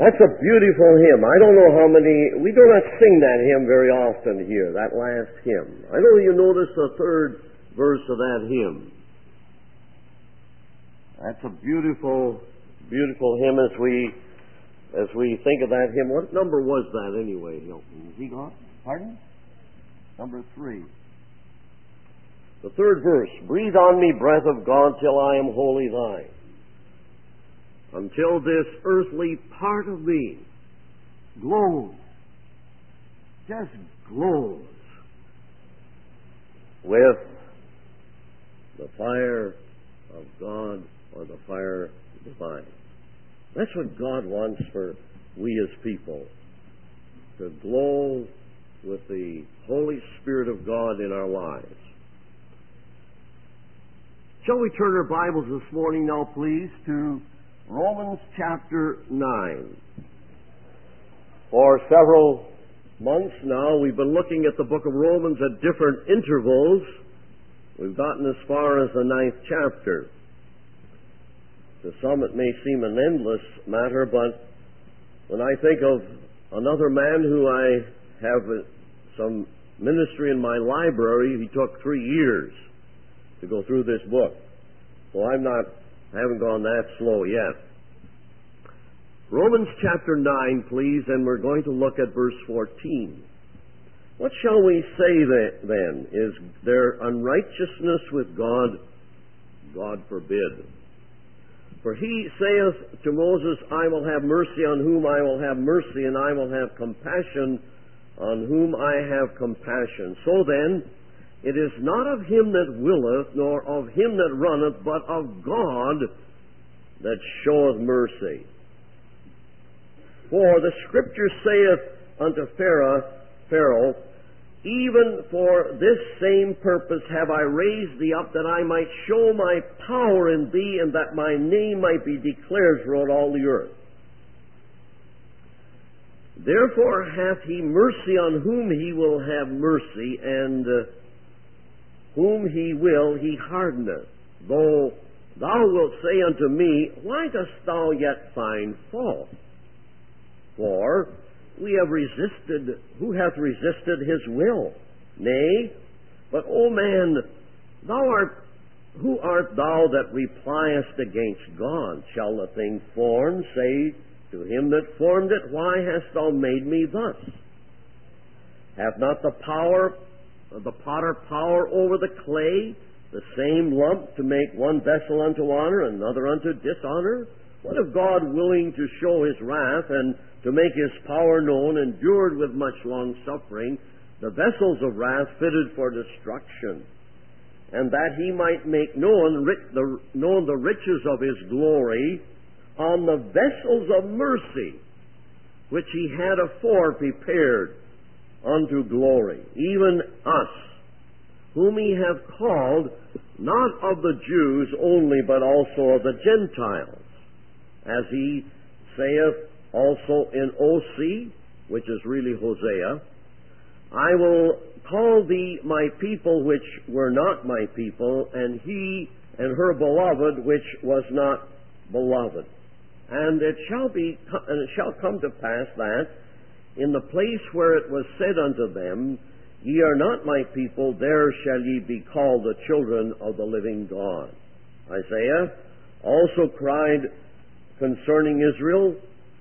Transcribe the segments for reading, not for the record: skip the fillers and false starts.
That's a beautiful hymn. I don't know how many, we do not sing that hymn very often here, that last hymn. I know you noticed the third verse of that hymn. That's a beautiful, beautiful hymn as we think of that hymn. What number was that anyway, Hilton? Has he gone? Pardon? Number 3. The third verse, breathe on me, breath of God, till I am wholly thine. Until this earthly part of me glows, just glows with the fire of God or the fire divine. That's what God wants for we as people, to glow with the Holy Spirit of God in our lives. Shall we turn our Bibles this morning now, please, to Romans chapter 9. For several months now, we've been looking at the book of Romans at different intervals. We've gotten as far as the 9th chapter. To some it may seem an endless matter, but when I think of another man who I have some ministry in my library, he took 3 years to go through this book. So I haven't gone that slow yet. Romans chapter 9, please, and we're going to look at verse 14. What shall we say then? Is there unrighteousness with God? God forbid. For he saith to Moses, I will have mercy on whom I will have mercy, and I will have compassion on whom I have compassion. So then, it is not of him that willeth, nor of him that runneth, but of God that showeth mercy. For the Scripture saith unto Pharaoh, even for this same purpose have I raised thee up, that I might show my power in thee, and that my name might be declared throughout all the earth. Therefore hath he mercy on whom he will have mercy, and whom he will he hardeneth. Though thou wilt say unto me, why dost thou yet find fault? For we have resisted, who hath resisted his will? Nay, but, O man, who art thou that repliest against God? Shall the thing formed say to him that formed it, why hast thou made me thus? Hath not the potter power over the clay, the same lump, to make one vessel unto honor and another unto dishonor? What if God, willing to show his wrath and to make his power known, endured with much long suffering the vessels of wrath fitted for destruction, and that he might make known the riches of his glory on the vessels of mercy, which he had afore prepared unto glory, even us, whom he hath called, not of the Jews only, but also of the Gentiles, as he saith also in O.C., which is really Hosea, I will call thee my people which were not my people, and he and her beloved which was not beloved. And it shall come to pass that in the place where it was said unto them, ye are not my people, there shall ye be called the children of the living God. Isaiah also cried concerning Israel,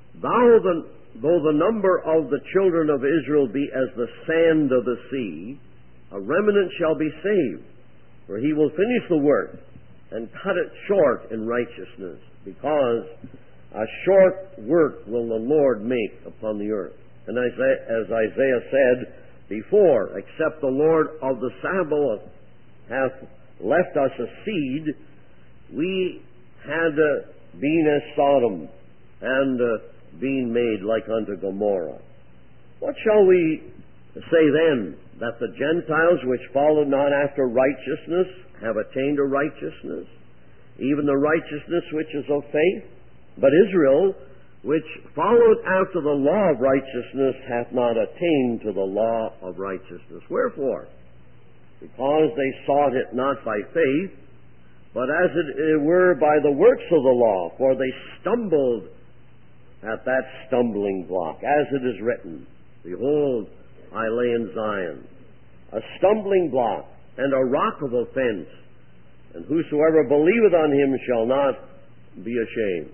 though the number of the children of Israel be as the sand of the sea, a remnant shall be saved. For he will finish the work and cut it short in righteousness, because a short work will the Lord make upon the earth. And as Isaiah said before, except the Lord of the Sabaoth hath left us a seed, we had been as Sodom, and being made like unto Gomorrah. What shall we say then? That the Gentiles which followed not after righteousness have attained a righteousness, even the righteousness which is of faith? But Israel, which followed after the law of righteousness, hath not attained to the law of righteousness. Wherefore? Because they sought it not by faith, but as it were by the works of the law, for they stumbled at that stumbling block, as it is written, Behold, I lay in Zion a stumbling block and a rock of offense, and whosoever believeth on him shall not be ashamed.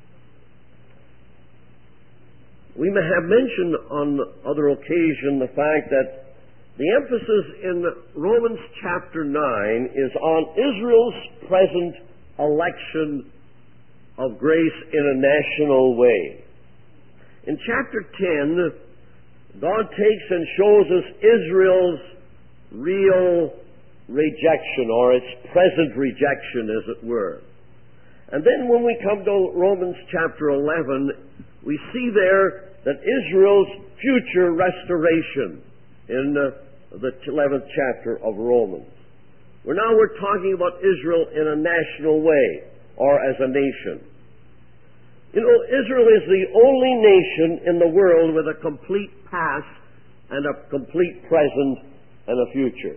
We may have mentioned on other occasion the fact that the emphasis in Romans chapter 9 is on Israel's present election of grace in a national way. In chapter 10, God takes and shows us Israel's real rejection, or its present rejection, as it were. And then when we come to Romans chapter 11, we see there that Israel's future restoration in the 11th chapter of Romans. We're talking about Israel in a national way, or as a nation. You know, Israel is the only nation in the world with a complete past and a complete present and a future.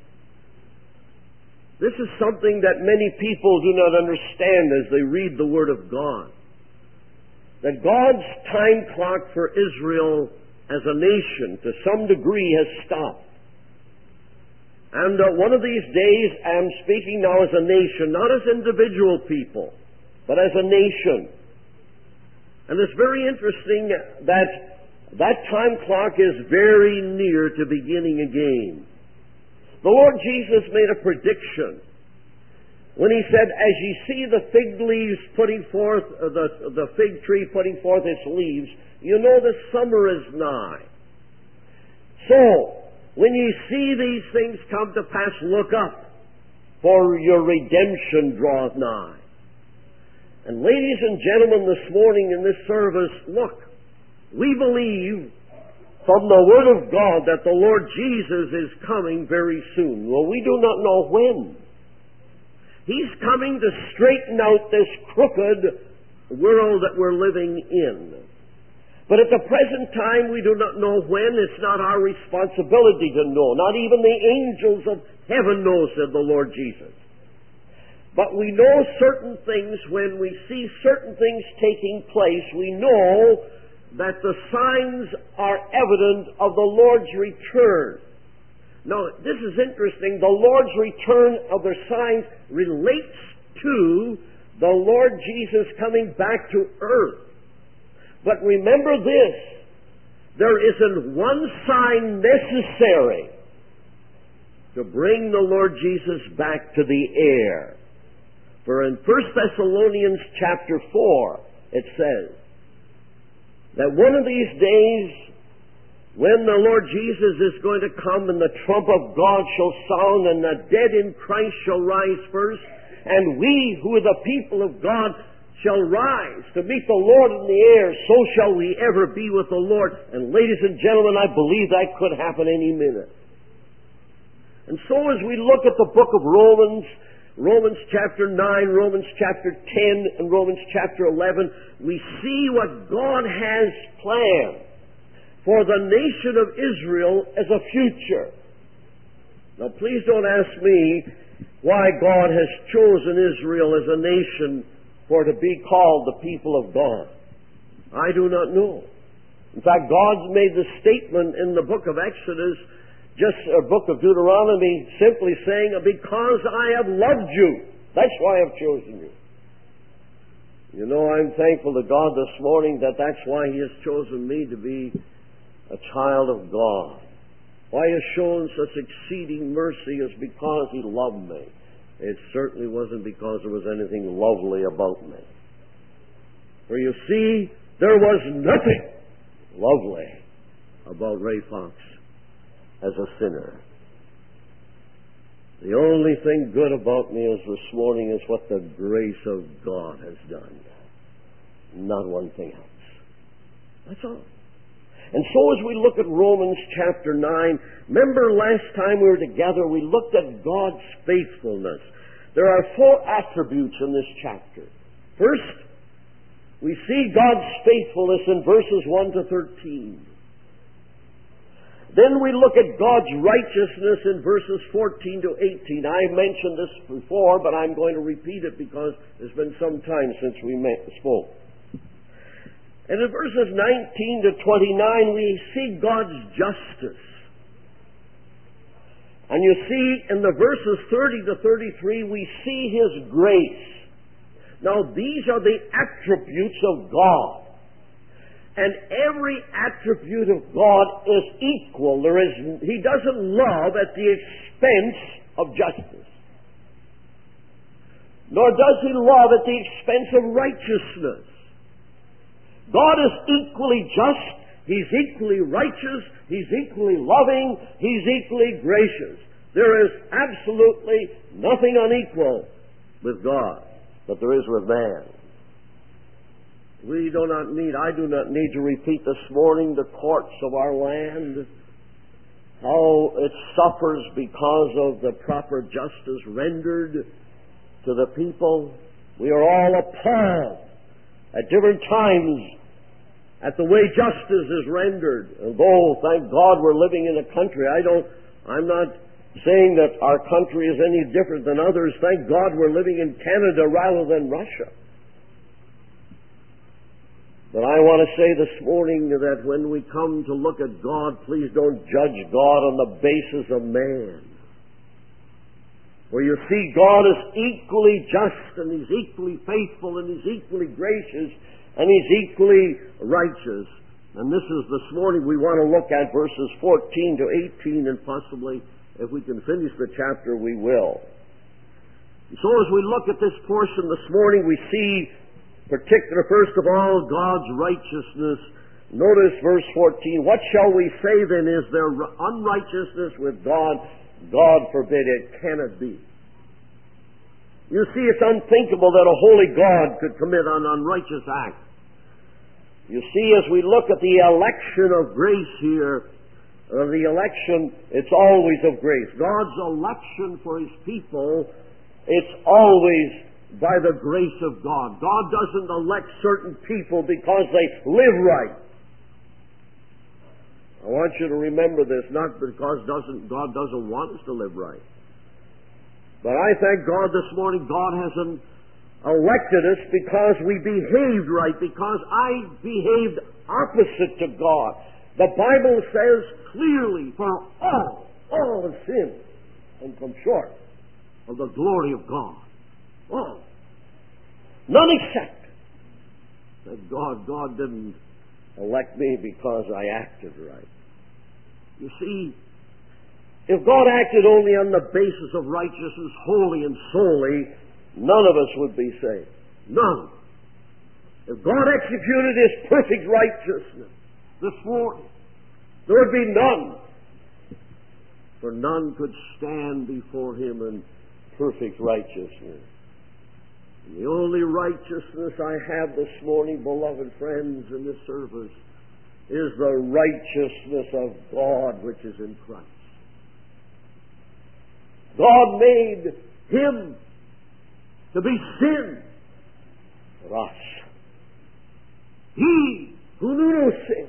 This is something that many people do not understand as they read the Word of God. That God's time clock for Israel as a nation, to some degree, has stopped. And one of these days, I'm speaking now as a nation, not as individual people, but as a nation. And it's very interesting that that time clock is very near to beginning again. The Lord Jesus made a prediction when He said, as ye see the fig leaves putting forth, the fig tree putting forth its leaves, you know the summer is nigh. So, when ye see these things come to pass, look up, for your redemption draweth nigh. And ladies and gentlemen, this morning in this service, look, we believe from the Word of God that the Lord Jesus is coming very soon. Well, we do not know when. He's coming to straighten out this crooked world that we're living in. But at the present time, we do not know when. It's not our responsibility to know. Not even the angels of heaven know, said the Lord Jesus. But we know certain things. When we see certain things taking place, we know that the signs are evident of the Lord's return. Now, this is interesting. The Lord's return of the signs relates to the Lord Jesus coming back to earth. But remember this, there isn't one sign necessary to bring the Lord Jesus back to the air. For in 1 Thessalonians chapter 4, it says that one of these days, when the Lord Jesus is going to come and the trump of God shall sound and the dead in Christ shall rise first, and we who are the people of God shall rise to meet the Lord in the air, so shall we ever be with the Lord. And ladies and gentlemen, I believe that could happen any minute. And so as we look at the book of Romans, Romans chapter 9, Romans chapter 10, and Romans chapter 11, we see what God has planned for the nation of Israel as a future. Now please don't ask me why God has chosen Israel as a nation for to be called the people of God. I do not know. In fact, God's made the statement in the book of Exodus, just a book of Deuteronomy, simply saying, because I have loved you, that's why I've chosen you. You know, I'm thankful to God this morning that that's why He has chosen me to be a child of God. Why He has shown such exceeding mercy is because He loved me. It certainly wasn't because there was anything lovely about me. For you see, there was nothing lovely about Ray Fox as a sinner. The only thing good about me is this morning is what the grace of God has done. Not one thing else. That's all. And so as we look at Romans chapter 9, remember last time we were together, we looked at God's faithfulness. There are 4 attributes in this chapter. First, we see God's faithfulness in verses 1 to 13. Then we look at God's righteousness in verses 14 to 18. I mentioned this before, but I'm going to repeat it because it's been some time since we spoke. And in verses 19 to 29, we see God's justice. And you see, in the verses 30 to 33, we see His grace. Now, these are the attributes of God. And every attribute of God is equal. He doesn't love at the expense of justice. Nor does He love at the expense of righteousness. God is equally just. He's equally righteous. He's equally loving. He's equally gracious. There is absolutely nothing unequal with God that there is with man. I do not need to repeat this morning the courts of our land, how it suffers because of the proper justice rendered to the people. We are all appalled at different times at the way justice is rendered. And though, thank God, we're living in a country, I'm not saying that our country is any different than others. Thank God we're living in Canada rather than Russia. But I want to say this morning that when we come to look at God, please don't judge God on the basis of man. Where you see God is equally just, and He's equally faithful, and He's equally gracious, and He's equally righteous. And this morning we want to look at verses 14 to 18, and possibly, if we can finish the chapter, we will. So as we look at this portion this morning, we see first of all, God's righteousness. Notice verse 14. What shall we say then? Is there unrighteousness with God? God forbid it. Cannot be. You see, it's unthinkable that a holy God could commit an unrighteous act. You see, as we look at the election of grace here, the election, it's always of grace. God's election for His people, it's always by the grace of God. God doesn't elect certain people because they live right. I want you to remember this, not because God doesn't want us to live right. But I thank God this morning God hasn't elected us because we behaved right, because I behaved opposite to God. The Bible says clearly, for all have sinned and come short of the glory of God. All. None except that God didn't elect me because I acted right. You see, if God acted only on the basis of righteousness, wholly and solely, none of us would be saved. None. If God executed His perfect righteousness this morning, there would be none. For none could stand before Him in perfect righteousness. And the only righteousness I have this morning, beloved friends, in this service, is the righteousness of God which is in Christ. God made Him to be sin for us. He who knew no sin,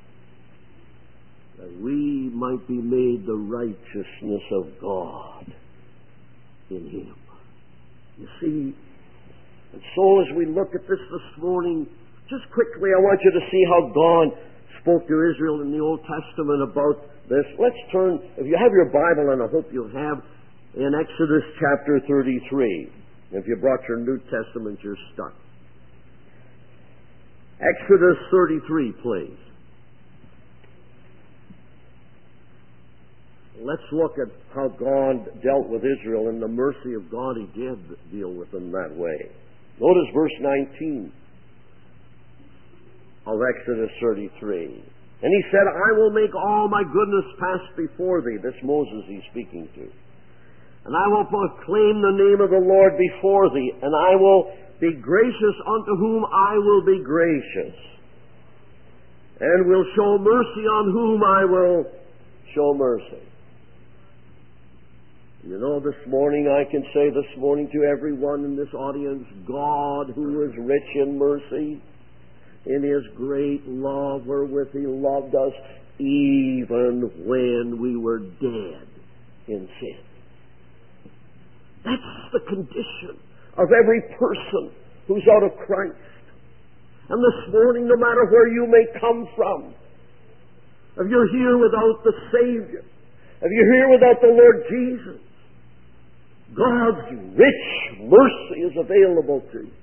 that we might be made the righteousness of God in Him. You see, and so as we look at this morning, just quickly I want you to see how God spoke to Israel in the Old Testament about this. Let's turn, if you have your Bible, and I hope you have, in Exodus chapter 33. If you brought your New Testament, you're stuck. Exodus 33, please. Let's look at how God dealt with Israel. In the mercy of God, He did deal with them that way. Notice verse 19 of Exodus 33. And He said, I will make all my goodness pass before thee. This Moses He's speaking to. And I will proclaim the name of the Lord before thee, and I will be gracious unto whom I will be gracious, and will show mercy on whom I will show mercy. You know, this morning, I can say this morning to everyone in this audience, God, who is rich in mercy, in His great love wherewith He loved us, even when we were dead in sin. That's the condition of every person who's out of Christ. And this morning, no matter where you may come from, if you're here without the Savior, if you're here without the Lord Jesus, God's rich mercy is available to you.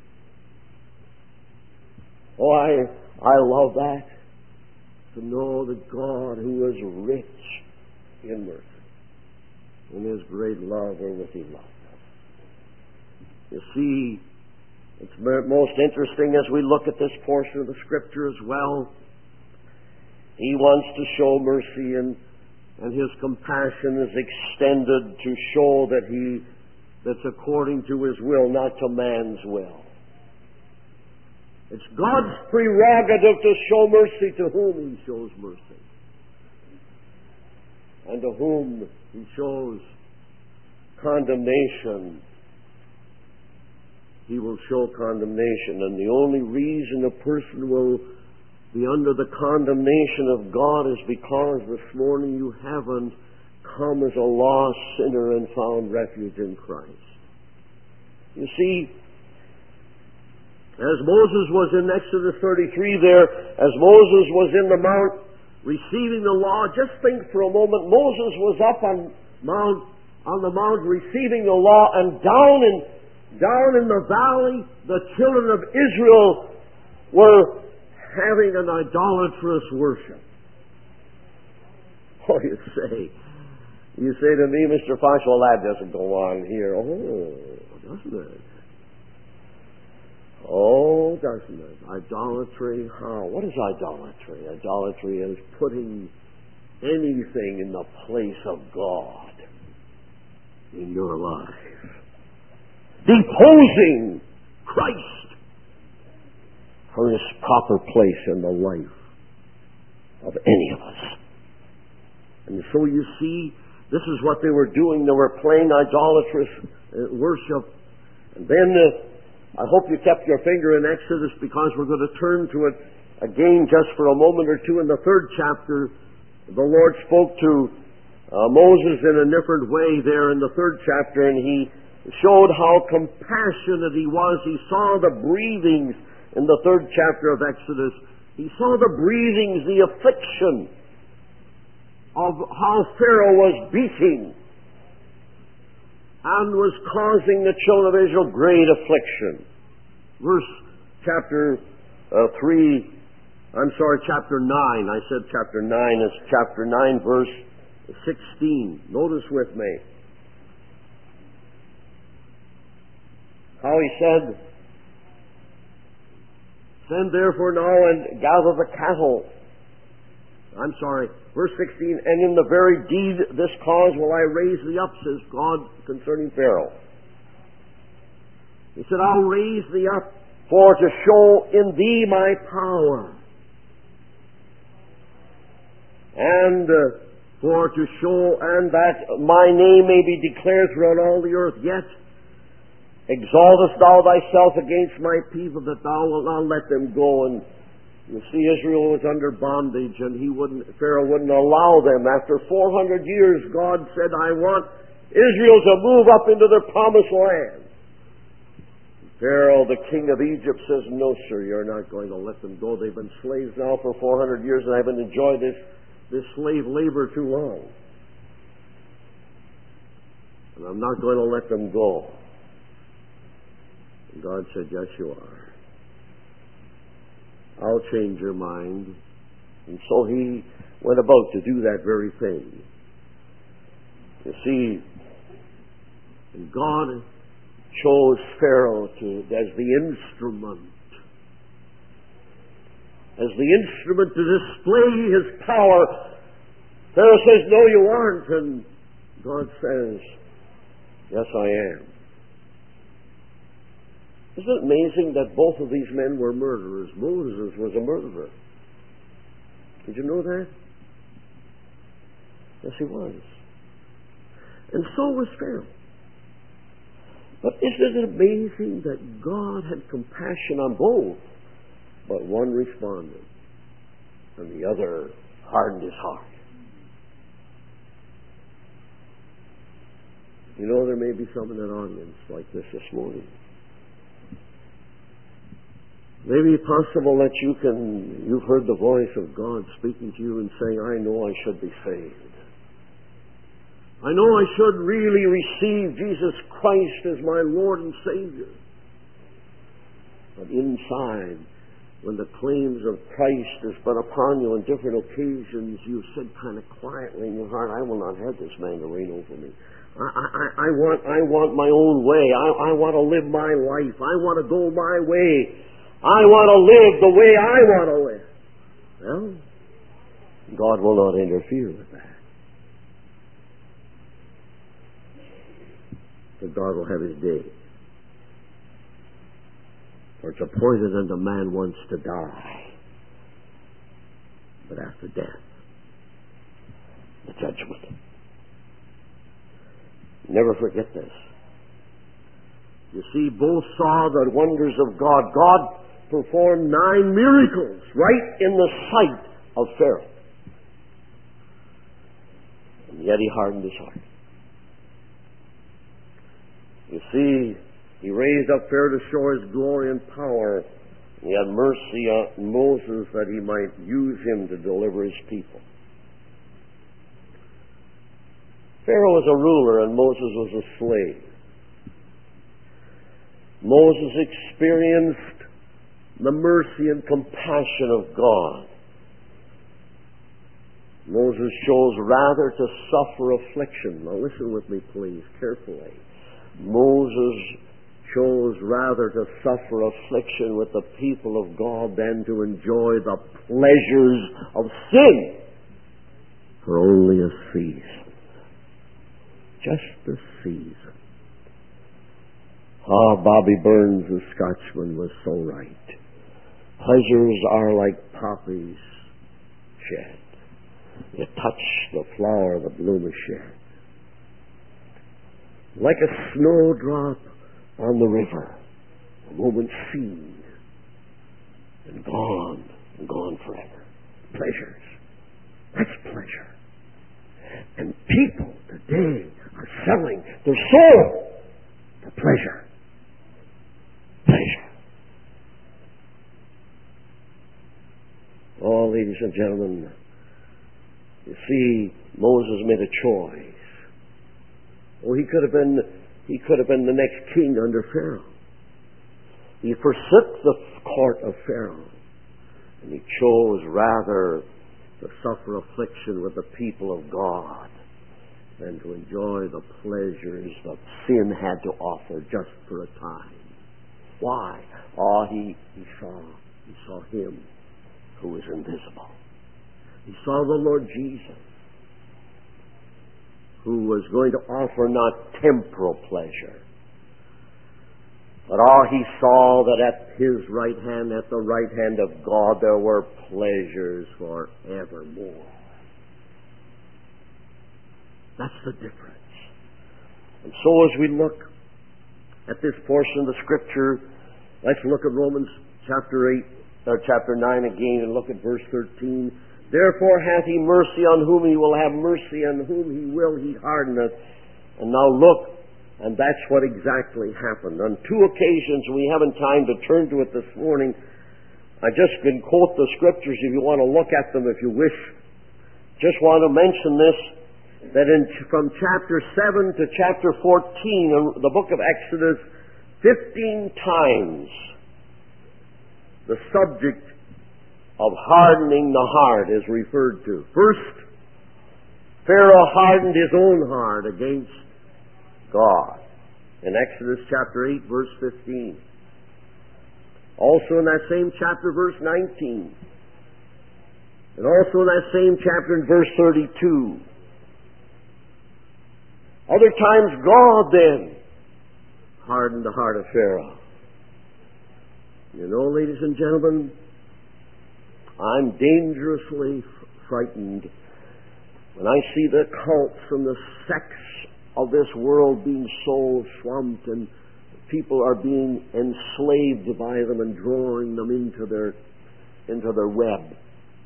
Oh, I love that. To know that God, who is rich in mercy, in His great love wherewith He loved us. You see, it's most interesting as we look at this portion of the Scripture as well. He wants to show mercy, and His compassion is extended to show that that's according to His will, not to man's will. It's God's prerogative to show mercy to whom He shows mercy, and to whom He shows condemnation, He will show condemnation. And the only reason a person will be under the condemnation of God is because this morning you haven't come as a lost sinner and found refuge in Christ. You see, as Moses was in Exodus 33 there, as Moses was in the mount receiving the law, just think for a moment, Moses was up on the mount receiving the law, and down in the valley, the children of Israel were having an idolatrous worship. Oh, you say to me, Mr. Fox, well, that doesn't go on here. Oh, doesn't it? Oh, doesn't it? Idolatry, how? What is idolatry? Idolatry is putting anything in the place of God in your life. Deposing Christ from His proper place in the life of any of us. And so you see, this is what they were doing. They were playing idolatrous worship. And then I hope you kept your finger in Exodus, because we're going to turn to it again just for a moment or two. In the 3rd chapter, the Lord spoke to Moses in a different way there in the 3rd chapter, and He showed how compassionate He was. He saw the breathings in the 3rd chapter of Exodus. He saw the breathings, the affliction of how Pharaoh was beating and was causing the children of Israel great affliction. Chapter 9. I said chapter 9 is chapter 9, verse 16. Notice with me how He said, "Send therefore now and gather the cattle." Verse 16, "And in the very deed this cause will I raise thee up," says God concerning Pharaoh. He said, "I'll raise thee up for to show in thee my power, and for to show, and that my name may be declared throughout all the earth. Yet exaltest thou thyself against my people, that thou wilt not let them go." And you see, Israel was under bondage, and Pharaoh wouldn't allow them. After 400 years, God said, "I want Israel to move up into their promised land." Pharaoh, the king of Egypt, says, "No, sir, you're not going to let them go. They've been slaves now for 400 years, and I haven't enjoyed this slave labor too long. And I'm not going to let them go." And God said, "Yes, you are. I'll change your mind." And so He went about to do that very thing. You see, and God chose Pharaoh as the instrument to display His power. Pharaoh says, "No, you aren't." And God says, "Yes, I am." Isn't it amazing that both of these men were murderers? Moses was a murderer. Did you know that? Yes, he was. And so was Pharaoh. But isn't it amazing that God had compassion on both, but one responded, and the other hardened his heart? You know, there may be some in that audience like this morning. Maybe possible that you've heard the voice of God speaking to you and saying, I know I should be saved. I know I should really receive Jesus Christ as my Lord and Savior. But inside, when the claims of Christ has been upon you on different occasions, you've said kind of quietly in your heart, I will not have this man to reign over me. I want my own way. I want to live my life. I want to go my way. I want to live the way I want to live. Well, God will not interfere with that. But God will have His day. For it's appointed unto man once to die. But after death, the judgment. Never forget this. You see, both saw the wonders of God. God performed 9 miracles right in the sight of Pharaoh. And yet he hardened his heart. You see, he raised up Pharaoh to show his glory and power. He had mercy on Moses that he might use him to deliver his people. Pharaoh was a ruler and Moses was a slave. Moses experienced the mercy and compassion of God. Moses chose rather to suffer affliction. Now listen with me, please, carefully. Moses chose rather to suffer affliction with the people of God than to enjoy the pleasures of sin for only a season. Just a season. Ah, Bobby Burns, the Scotchman, was so right. Pleasures are like poppies shed. You touch the flower, the bloom is shed. Like a snowdrop on the river, a moment seen and gone forever. Pleasures. That's pleasure. And people today are selling their soul for pleasure. Pleasure. Oh, ladies and gentlemen, you see, Moses made a choice. Oh, he could have been the next king under Pharaoh. He forsook the court of Pharaoh, and he chose rather to suffer affliction with the people of God than to enjoy the pleasures that sin had to offer just for a time. Why? Oh, he saw him who was invisible. He saw the Lord Jesus, who was going to offer not temporal pleasure, but he saw that at His right hand, at the right hand of God, there were pleasures forevermore. That's the difference. And so as we look at this portion of the Scripture, let's look at Romans chapter 9 again and look at verse 13. Therefore hath He mercy on whom He will have mercy, and whom He will He hardeneth. And now look, and that's what exactly happened. On 2 occasions, we haven't time to turn to it this morning. I just can quote the Scriptures if you want to look at them if you wish. Just want to mention this, that from chapter 7 to chapter 14, in the book of Exodus, 15 times the subject of hardening the heart is referred to. First, Pharaoh hardened his own heart against God in Exodus chapter 8, verse 15. Also in that same chapter, verse 19. And also in that same chapter in verse 32. Other times God then hardened the heart of Pharaoh. You know, ladies and gentlemen, I'm dangerously frightened when I see the cults and the sects of this world being so swamped and people are being enslaved by them and drawing them into their web.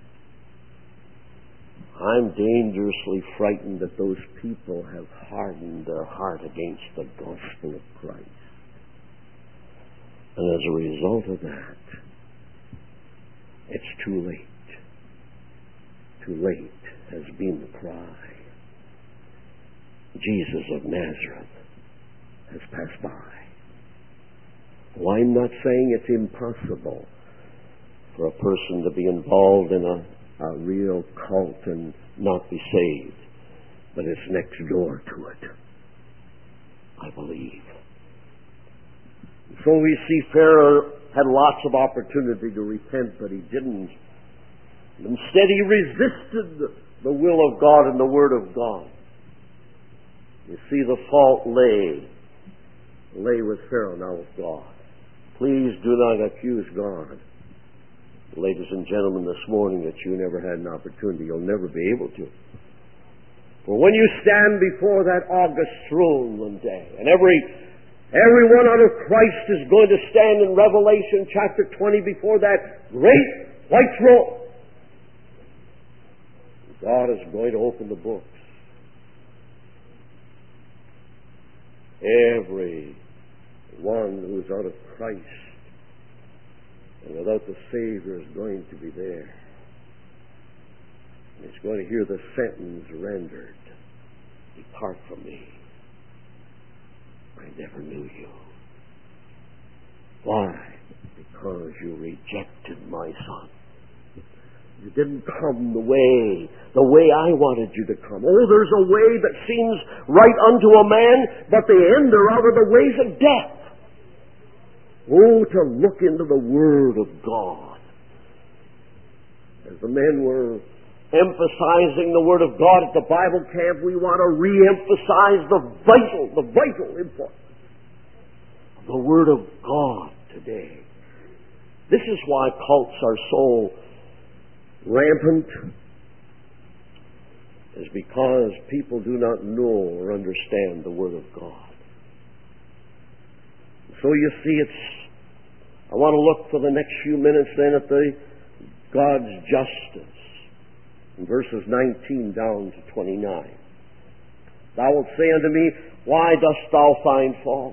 I'm dangerously frightened that those people have hardened their heart against the gospel of Christ. And as a result of that, It's too late. Too late has been the cry. Jesus of Nazareth has passed by. Oh, I'm not saying it's impossible for a person to be involved in a real cult and not be saved, but it's next door to it, I believe. So we see Pharaoh had lots of opportunity to repent, but he didn't. Instead, he resisted the will of God and the Word of God. You see, the fault lay with Pharaoh, not with God. Please do not accuse God. Ladies and gentlemen, this morning that you never had an opportunity, you'll never be able to. For when you stand before that august throne one day, and everyone under Christ is going to stand in Revelation chapter 20 before that great white throne, God is going to open the books. Every one who's out of Christ and without the Savior is going to be there. And he's going to hear the sentence rendered, "Depart from me. I never knew you." Why? Because you rejected my Son. You didn't come the way I wanted you to come. Oh, there's a way that seems right unto a man, but the end thereof are the ways of death. Oh, to look into the Word of God. As the men were emphasizing the Word of God at the Bible camp, we want to re-emphasize the vital importance of the Word of God today. This is why cults are so rampant, is because people do not know or understand the Word of God. So you see, I want to look for the next few minutes then at God's justice. In verses 19 down to 29. Thou wilt say unto me, Why dost thou find fault?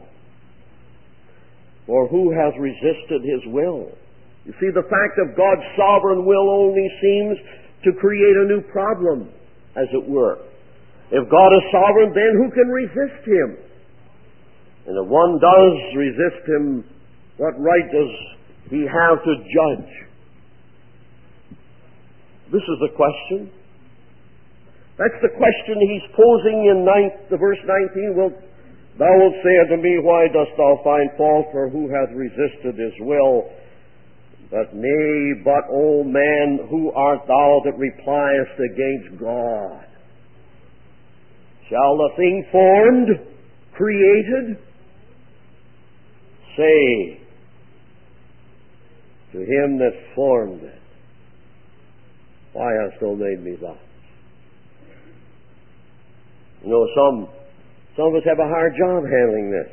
Or who hath resisted his will? You see, the fact of God's sovereign will only seems to create a new problem, as it were. If God is sovereign, then who can resist Him? And if one does resist Him, what right does He have to judge? This is the question. That's the question He's posing in verse 19. Thou wilt say unto me, Why dost thou find fault? For who hath resisted his will? But nay, but, O man, who art thou that repliest against God? Shall the thing formed, created, say to him that formed it, Why hast thou made me thus? You know, some of us have a hard job handling this.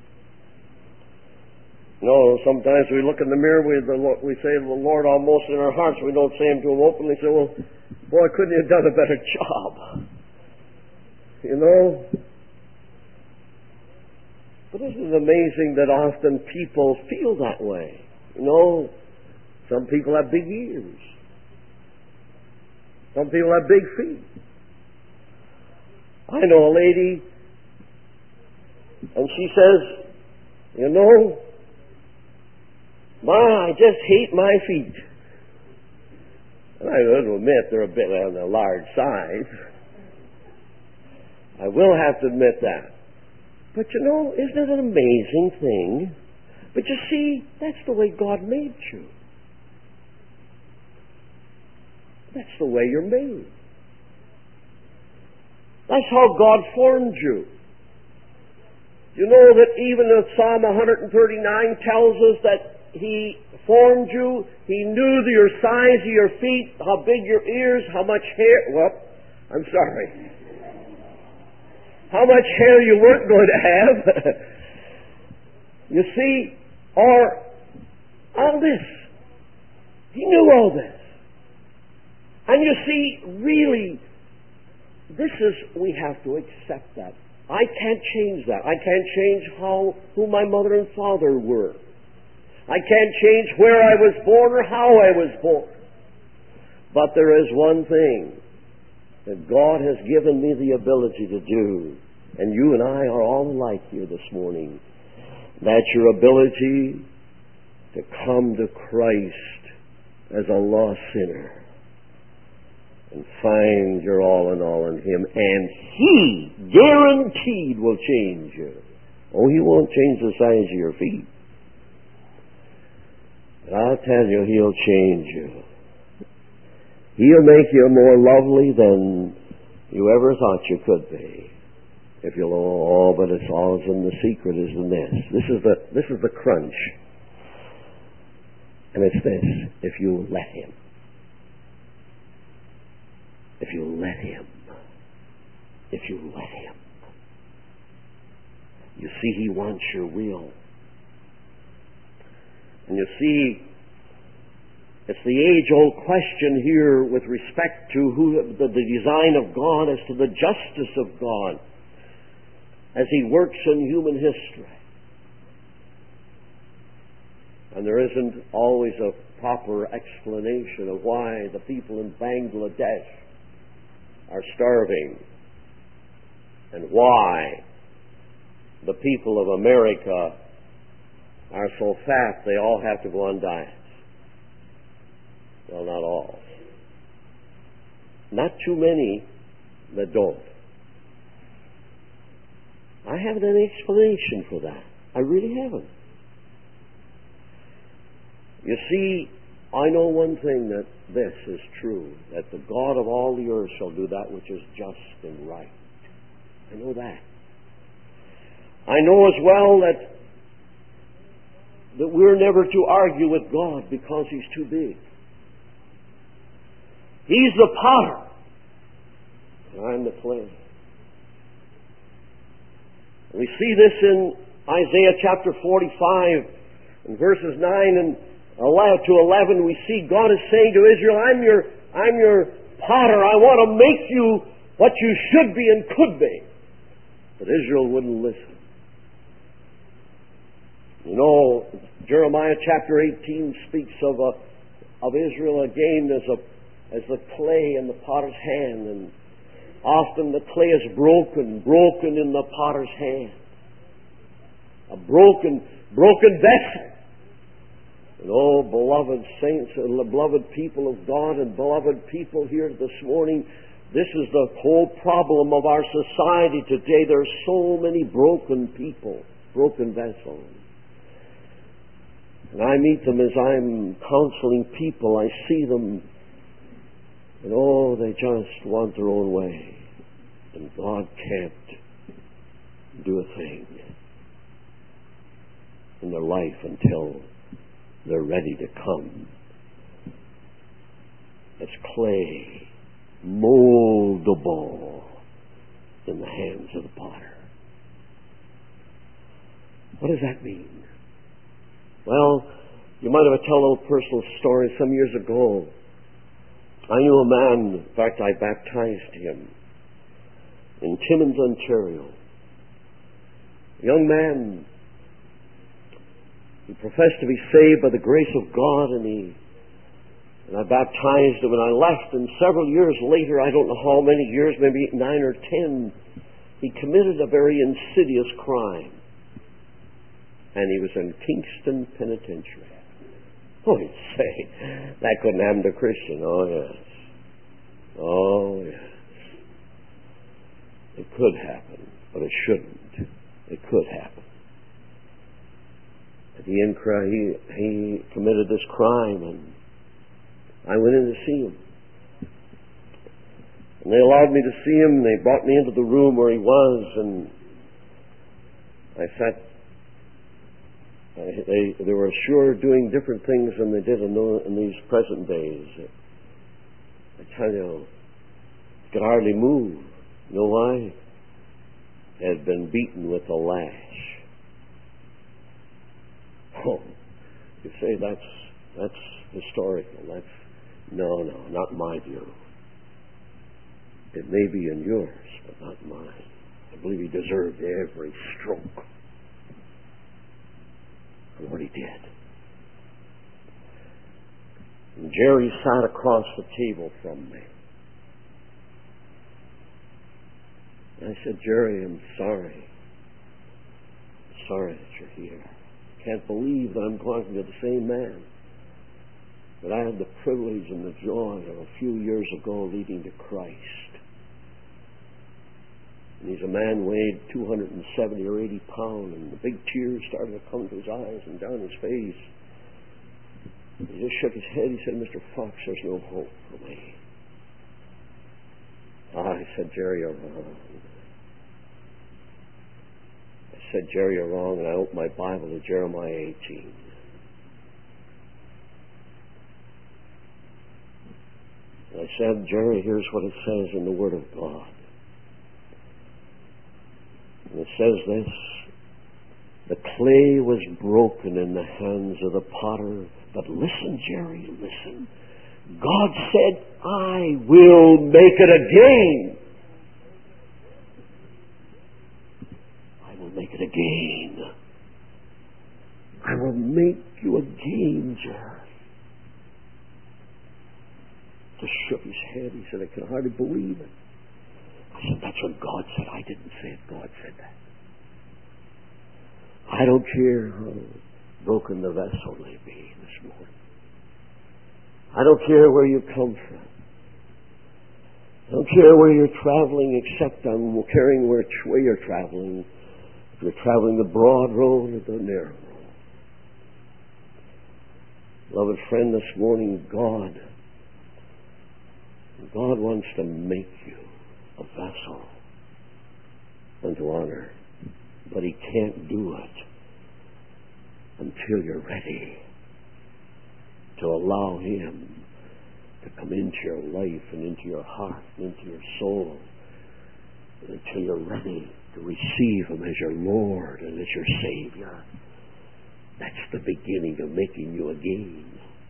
You know, sometimes we look in the mirror, we say to the Lord almost in our hearts. We don't say Him to Him openly. Say, well, boy, couldn't you have done a better job? You know? But isn't it amazing that often people feel that way? You know, some people have big ears. Some people have big feet. I know a lady, and she says, you know, I just hate my feet. And I got to admit, they're a bit on the large side. I will have to admit that. But you know, isn't it an amazing thing? But you see, that's the way God made you. That's the way you're made. That's how God formed you. You know that even in Psalm 139 tells us that He formed you. He knew your size of your feet, how big your ears, how much hair. Well, I'm sorry. How much hair you weren't going to have. You see, or all this. He knew all this. And you see, really, we have to accept that. I can't change that. I can't change who my mother and father were. I can't change where I was born or how I was born. But there is one thing that God has given me the ability to do, and you and I are all alike here this morning. That's your ability to come to Christ as a lost sinner and find your all in all in Him, and He guaranteed will change you. Oh, He won't change the size of your feet, but I'll tell you, He'll change you. He'll make you more lovely than you ever thought you could be. If you'll, oh, but it's all in the secret is in this. This is the crunch. And it's this: if you let Him. If you let Him. If you let Him. You see, He wants your will. And you see, it's the age-old question here with respect to the design of God as to the justice of God as He works in human history. And there isn't always a proper explanation of why the people in Bangladesh are starving and why the people of America are so fat they all have to go on diets. Well, not all. Not too many that don't. I haven't any explanation for that. I really haven't. You see, I know one thing, that this is true, that the God of all the earth shall do that which is just and right. I know that. I know as well that we're never to argue with God because He's too big. He's the potter, and I'm the clay. We see this in Isaiah chapter 45, in verses 9 and 11 to 11. We see God is saying to Israel, I'm your potter. I want to make you what you should be and could be. But Israel wouldn't listen. You know, Jeremiah chapter 18 speaks of Israel again as the clay in the potter's hand, and often the clay is broken in the potter's hand. A broken vessel. And oh, beloved saints and beloved people of God and beloved people here this morning, this is the whole problem of our society today. There are so many broken people, broken vessels. And I meet them as I'm counseling people. I see them, and oh, they just want their own way. And God can't do a thing in their life until they're ready to come as clay, moldable in the hands of the potter. What does that mean? Well, you might have tell a little personal story. Some years ago, I knew a man, in fact, I baptized him in Timmins, Ontario. A young man, he professed to be saved by the grace of God, and I baptized him, and I left, and several years later, I don't know how many years, maybe 9 or 10, he committed a very insidious crime. And he was in Kingston Penitentiary. Oh, you'd say, that couldn't happen to a Christian. Oh, yes. Oh, yes. It could happen, but it shouldn't. It could happen. But he committed this crime, and I went in to see him. And they allowed me to see him. They brought me into the room where he was, and I sat. They were sure doing different things than they did in these present days. I tell you, he could hardly move. You know why? He had been beaten with a lash. Oh, you say that's historical. No, not my view. It may be in yours, but not mine. I believe he deserved every stroke for what he did. And Jerry sat across the table from me. And I said, Jerry, I'm sorry. I'm sorry that you're here. I can't believe that I'm talking to the same man that I had the privilege and the joy of a few years ago leading to Christ. And he's a man weighed 270 or 80 pounds, and the big tears started to come to his eyes and down his face. He just shook his head. He said, Mr. Fox, there's no hope for me. I said, Jerry, you're wrong. I said, Jerry, you're wrong, and I opened my Bible to Jeremiah 18. And I said, Jerry, here's what it says in the Word of God. And it says this: the clay was broken in the hands of the potter. But listen, Jerry, listen. God said, I will make it again. I will make it again. I will make you again, Jerry. Just shook his head. He said, I can hardly believe it. I said, that's what God said. I didn't say it. God said that. I don't care how broken the vessel may be this morning. I don't care where you come from. I don't care where you're traveling, except I'm caring which way you're traveling. If you're traveling the broad road or the narrow road. Beloved friend, this morning, God wants to make you a vessel unto honor, but He can't do it until you're ready to allow Him to come into your life and into your heart and into your soul, and until you're ready to receive Him as your Lord and as your Savior. That's the beginning of making you again.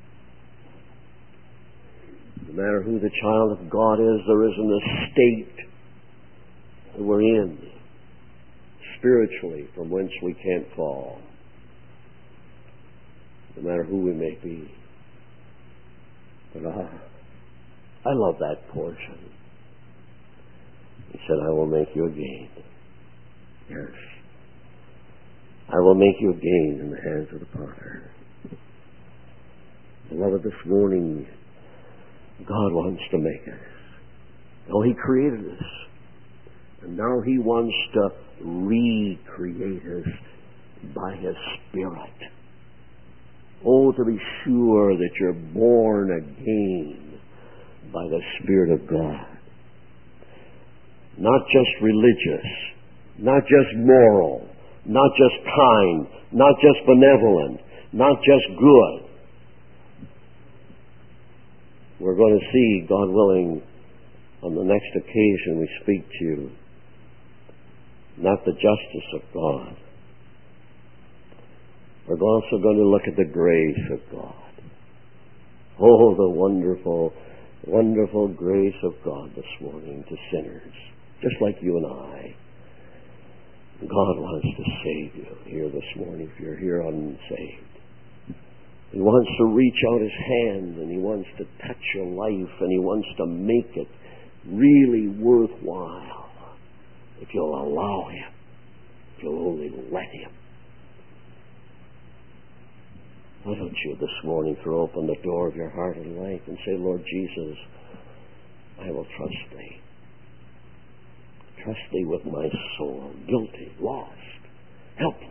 No matter who the child of God is, there isn't a state that we're in spiritually from whence we can't fall. No matter who we may be. But I love that portion. He said, I will make you again. Yes. I will make you again in the hands of the potter. Beloved, this morning, God wants to make us. Oh, He created us. And now He wants to recreate us by His Spirit. Oh, to be sure that you're born again by the Spirit of God. Not just religious, not just moral, not just kind, not just benevolent, not just good. We're going to see, God willing, on the next occasion we speak to you, not the justice of God. We're also going to look at the grace of God. Oh, the wonderful, wonderful grace of God this morning to sinners, just like you and I. God wants to save you here this morning if you're here unsaved. He wants to reach out His hand, and He wants to touch your life, and He wants to make it really worthwhile if you'll allow Him, if you'll only let Him. Why don't you this morning throw open the door of your heart and life and say, Lord Jesus, I will trust Thee. Trust Thee with my soul, guilty, lost, helpless.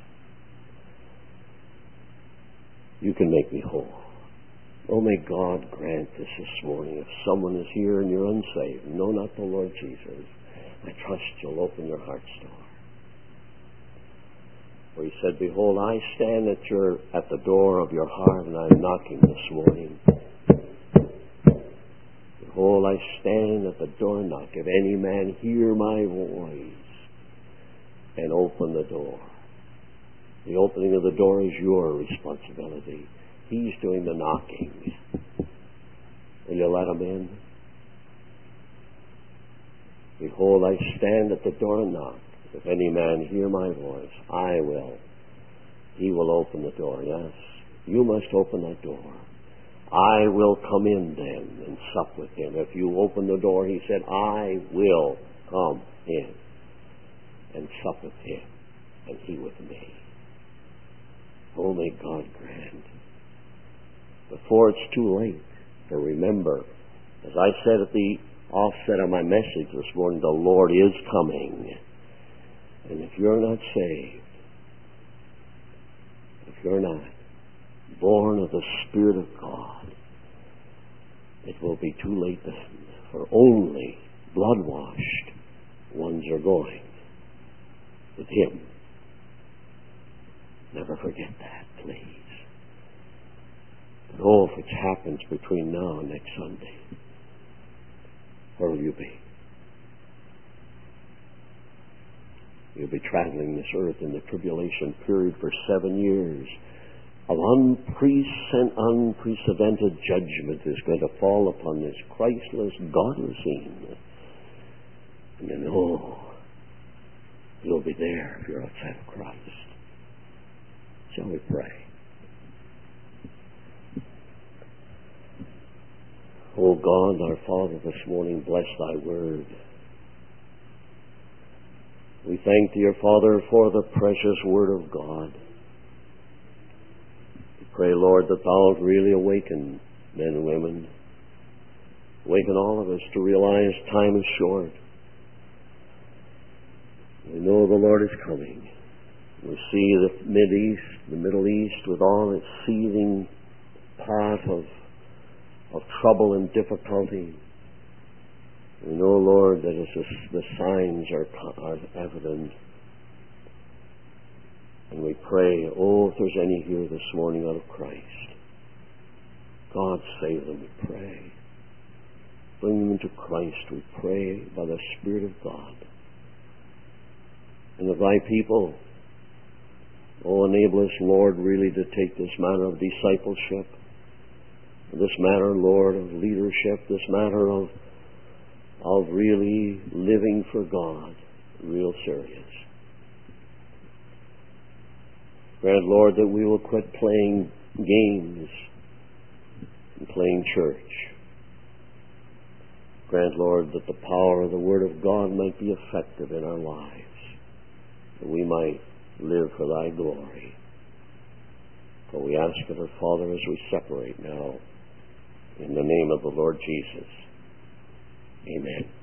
You can make me whole. Oh, may God grant this morning. If someone is here and you're unsaved, no, not the Lord Jesus, I trust You'll open your heart's door. For He said, behold, I stand at the door of your heart, and I'm knocking this morning. Behold, I stand at the door and knock. If any man hear my voice and open the door. The opening of the door is your responsibility. He's doing the knocking. Will you let Him in? Behold, I stand at the door and knock. If any man hear my voice, I will. He will open the door. Yes, you must open that door. I will come in then and sup with him. If you open the door, he said, I will come in and sup with him, and he with me. Oh, may God grant, before it's too late, to remember, as I said at the offset of my message this morning, the Lord is coming. And if you're not saved, if you're not born of the Spirit of God, it will be too late then, for only blood-washed ones are going with Him. Never forget that, please. But oh, if it happens between now and next Sunday, where will you be? You'll be traveling this earth in the tribulation period for 7 years. Of unprecedented judgment is going to fall upon this Christless, godless scene. And you know you'll be there if you're outside of Christ. Shall we pray? O God, our Father, this morning, bless Thy word. We thank Thee, our Father, for the precious word of God. We pray, Lord, that Thou wilt really awaken men and women, awaken all of us to realize time is short. We know the Lord is coming. We see the Middle East with all its seething pot of trouble and difficulty. We know, Lord, that as the signs are evident. And we pray, oh, if there's any here this morning out of Christ, God save them, we pray. Bring them into Christ, we pray, by the Spirit of God. And of Thy people, oh, enable us, Lord, really to take this matter of discipleship, this matter, Lord, of leadership, this matter of really living for God, real serious. Grant, Lord, that we will quit playing games and playing church. Grant, Lord, that the power of the Word of God might be effective in our lives, that we might live for Thy glory. For we ask it, our Father, as we separate now, in the name of the Lord Jesus. Amen.